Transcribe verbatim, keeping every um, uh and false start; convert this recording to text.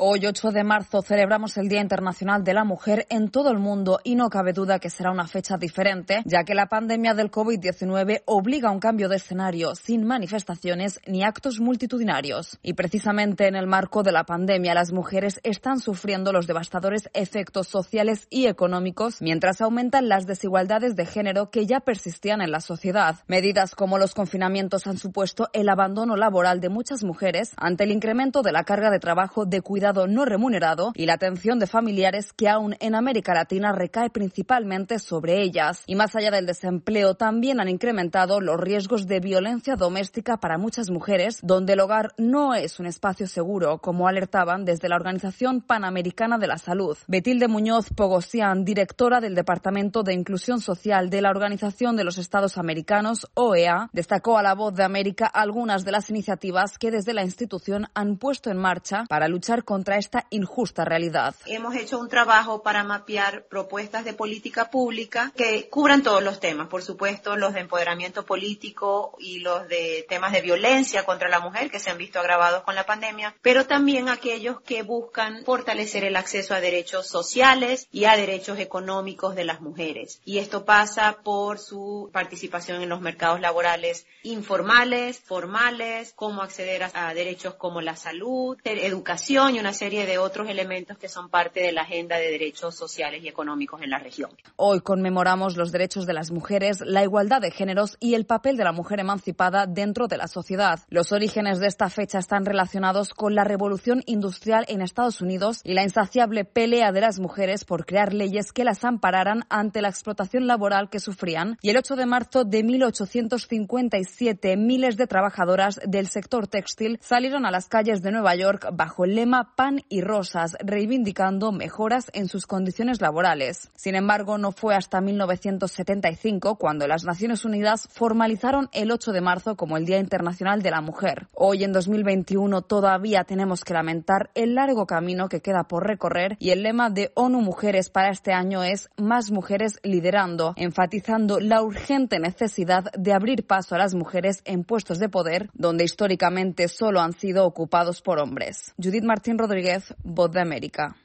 Hoy, ocho de marzo, celebramos el Día Internacional de la Mujer en todo el mundo y no cabe duda que será una fecha diferente, ya que la pandemia del COVID diecinueve obliga a un cambio de escenario sin manifestaciones ni actos multitudinarios. Y precisamente en el marco de la pandemia, las mujeres están sufriendo los devastadores efectos sociales y económicos, mientras aumentan las desigualdades de género que ya persistían en la sociedad. Medidas como los confinamientos han supuesto el abandono laboral de muchas mujeres ante el incremento de la carga de trabajo de cuidado no remunerado y la atención de familiares que aún en América Latina recae principalmente sobre ellas. Y más allá del desempleo, también han incrementado los riesgos de violencia doméstica para muchas mujeres, donde el hogar no es un espacio seguro, como alertaban desde la Organización Panamericana de la Salud. Betilde Muñoz Pogosian, directora del Departamento de Inclusión Social de la Organización de los Estados Americanos, O E A, destacó a La Voz de América algunas de las iniciativas que desde la institución han puesto en marcha para luchar contra esta injusta realidad. Hemos hecho un trabajo para mapear propuestas de política pública que cubran todos los temas, por supuesto los de empoderamiento político y los de temas de violencia contra la mujer que se han visto agravados con la pandemia, pero también aquellos que buscan fortalecer el acceso a derechos sociales y a derechos económicos de las mujeres. Y esto pasa por su participación en los mercados laborales informales, formales, cómo acceder a, a derechos como la salud, educación y una serie de otros elementos que son parte de la agenda de derechos sociales y económicos en la región. Hoy conmemoramos los derechos de las mujeres, la igualdad de géneros y el papel de la mujer emancipada dentro de la sociedad. Los orígenes de esta fecha están relacionados con la revolución industrial en Estados Unidos y la insaciable pelea de las mujeres por crear leyes que las ampararan ante la explotación laboral que sufrían. Y el ocho de marzo de mil ochocientos cincuenta y siete, miles de trabajadoras del sector textil salieron a las calles de Nueva York bajo el lema Pan y Rosas, reivindicando mejoras en sus condiciones laborales. Sin embargo, no fue hasta mil novecientos setenta y cinco cuando las Naciones Unidas formalizaron el ocho de marzo como el Día Internacional de la Mujer. Hoy, en dos mil veintiuno, todavía tenemos que lamentar el largo camino que queda por recorrer y el lema de ONU Mujeres para este año es Más mujeres liderando, enfatizando la urgente necesidad de abrir paso a las mujeres en puestos de poder donde históricamente solo han sido ocupados por hombres. Judith Martín Rodríguez, Voz de América.